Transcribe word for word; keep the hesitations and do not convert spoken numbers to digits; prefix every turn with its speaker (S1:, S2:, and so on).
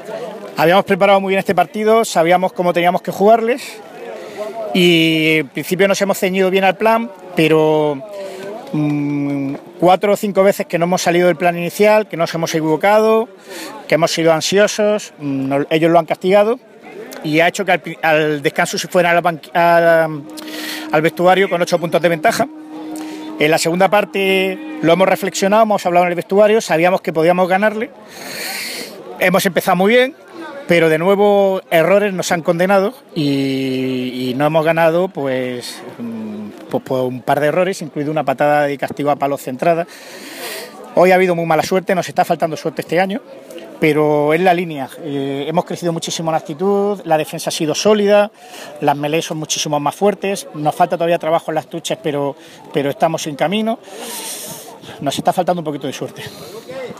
S1: Habíamos preparado muy bien este partido, sabíamos cómo teníamos que jugarles y en principio nos hemos ceñido bien al plan, pero mmm, cuatro o cinco veces que no hemos salido del plan inicial, que nos hemos equivocado, que hemos sido ansiosos, mmm, ellos lo han castigado y ha hecho que al, al descanso se fueran al, al, al vestuario con ocho puntos de ventaja. En la segunda parte lo hemos reflexionado, hemos hablado en el vestuario, sabíamos que podíamos ganarle, hemos empezado muy bien, pero de nuevo errores nos han condenado y, y no hemos ganado pues, pues por un par de errores, incluido una patada de castigo a palos centrada. Hoy ha habido muy mala suerte, nos está faltando suerte este año, pero es la línea. Eh, hemos crecido muchísimo en actitud, la defensa ha sido sólida, las melees son muchísimo más fuertes, nos falta todavía trabajo en las tuches, pero, pero estamos en camino. Nos está faltando un poquito de suerte.